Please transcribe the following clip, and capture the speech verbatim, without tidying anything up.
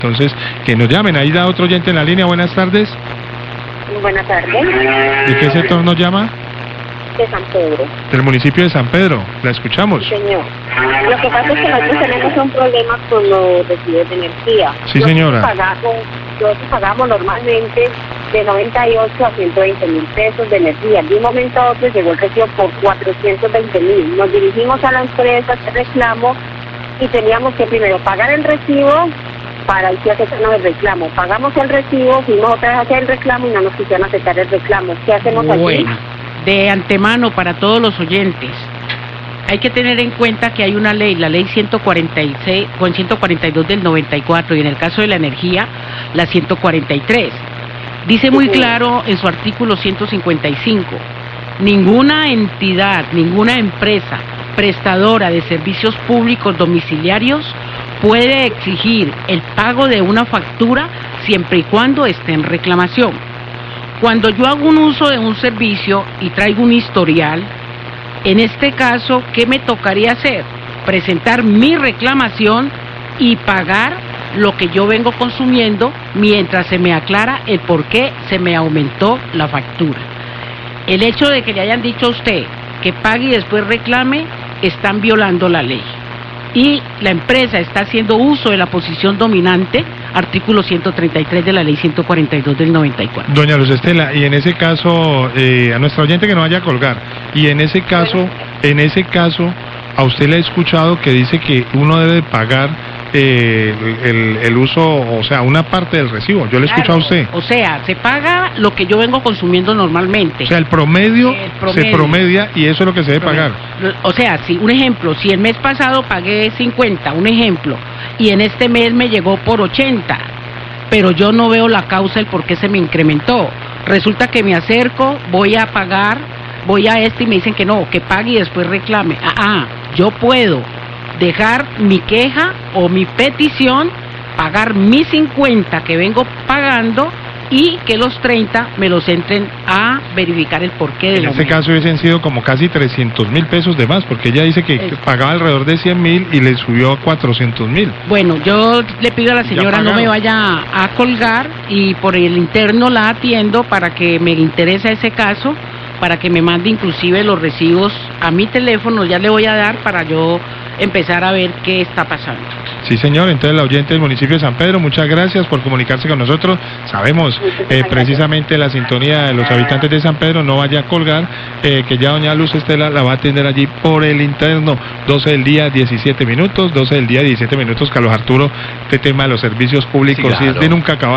Entonces, que nos llamen. Ahí da otro oyente en la línea. Buenas tardes. Buenas tardes. ¿De qué sector nos llama? De San Pedro. Del municipio de San Pedro. La escuchamos. Sí, señor. Lo que pasa es que nosotros tenemos un problema con los recibos de energía. Sí, señora. Nosotros pagamos, nosotros pagamos normalmente de noventa y ocho a ciento veinte mil pesos de energía. De un momento a otro llegó el recibo por cuatrocientos veinte mil. Nos dirigimos a la empresa que reclamo y teníamos que primero pagar el recibo para ir a aceptarnos el reclamo. Pagamos el recibo, fuimos otra vez a hacer el reclamo y no nos quisieron aceptar el reclamo. ¿Qué hacemos allí? Bueno, de antemano para todos los oyentes, hay que tener en cuenta que hay una ley, la ley ciento cuarenta y seis, con ciento cuarenta y dos del noventa y cuatro, y en el caso de la energía, la ciento cuarenta y tres. Dice muy claro en su artículo ciento cincuenta y cinco, ninguna entidad, ninguna empresa prestadora de servicios públicos domiciliarios puede exigir el pago de una factura siempre y cuando esté en reclamación. Cuando yo hago un uso de un servicio y traigo un historial, en este caso, ¿qué me tocaría hacer? Presentar mi reclamación y pagar lo que yo vengo consumiendo mientras se me aclara el por qué se me aumentó la factura. El hecho de que le hayan dicho a usted que pague y después reclame, están violando la ley. Y la empresa está haciendo uso de la posición dominante, artículo ciento treinta y tres de la ley ciento cuarenta y dos del noventa y cuatro. Doña Luz Estela, y en ese caso, eh, a nuestra oyente que no vaya a colgar, y en ese caso, en ese caso, a usted le he escuchado que dice que uno debe pagar eh, el, el uso, o sea, una parte del recibo. Yo le he escuchado a usted. O sea, se paga lo que yo vengo consumiendo normalmente. O sea, el promedio, el promedio se promedia y eso es lo que se debe pagar. O sea, si un ejemplo, si el mes pasado pagué cincuenta, un ejemplo, y en este mes me llegó por ochenta, pero yo no veo la causa, el por qué se me incrementó. Resulta que me acerco, voy a pagar, voy a este y me dicen que no, que pague y después reclame. Ah, ah, yo puedo dejar mi queja o mi petición, pagar mis cincuenta que vengo pagando y que los treinta me los entren a verificar el porqué del En este caso hubiesen sido como casi trescientos mil pesos de más, porque ella dice que es... pagaba alrededor de cien mil y le subió a cuatrocientos mil. Bueno, yo le pido a la señora no me vaya a colgar y por el interno la atiendo para que me interese ese caso, para que me mande inclusive los recibos a mi teléfono, ya le voy a dar para yo empezar a ver qué está pasando. Sí, señor. Entonces, la oyente del municipio de San Pedro, muchas gracias por comunicarse con nosotros. Sabemos eh, precisamente la sintonía de los habitantes de San Pedro, no vaya a colgar, eh, que ya doña Luz Estela la va a atender allí por el interno. doce del día, diecisiete minutos, doce del día, diecisiete minutos, Carlos Arturo, este tema de los servicios públicos, sí, claro, es de nunca acabar.